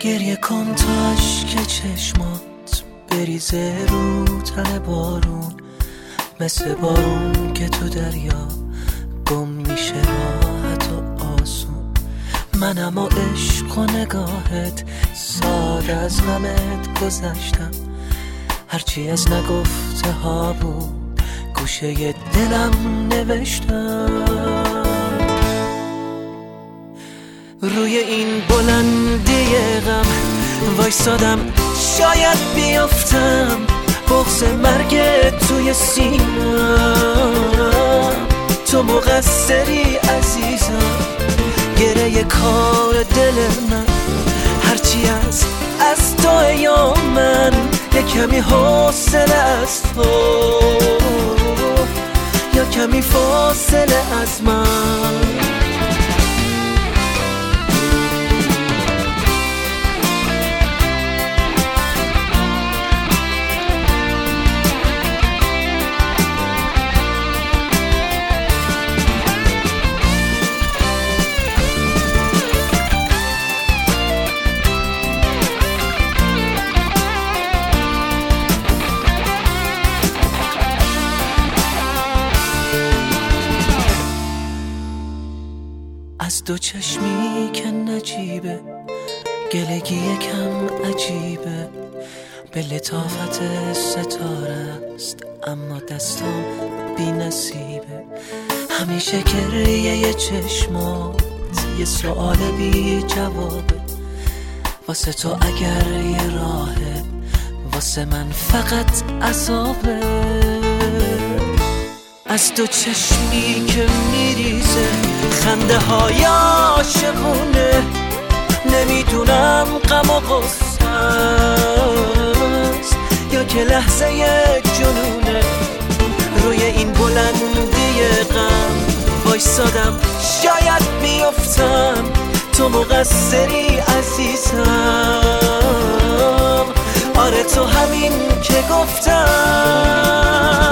گریه کن تا اشک چشمات بریزه رو تن بارون، مثل بارون که تو دریا گم میشه راحت و آسون. من اما عشق و نگاهت ساده از غمت گذشتم، هرچی از نگفته ها بود گوشه دلم نوشتم. روی این بلندی غم وایسادم شاید بیافتم، بغض مرگ توی سینم. تو مقصری عزیزم، گره کار دل من، هرچی از تو یا من یه کمی حوصله از تو یا کمی فاصله از من. از دو چشمی که نجیبه، گلگی یکم عجیبه، به لطافت ستاره است اما دستام بی نصیبه. همیشه گریه یه چشمات یه سؤال بی جوابه، واسه تو اگر یه راهه، واسه من فقط عذابه. از دو چشمی که میریزه خنده های عاشقونه، نمیدونم غم و غصه است یا که لحظه جنونه. روی این بلندی غم وایسادم شاید بیفتم، تو مقصری عزیزم، آره تو همین که گفتم.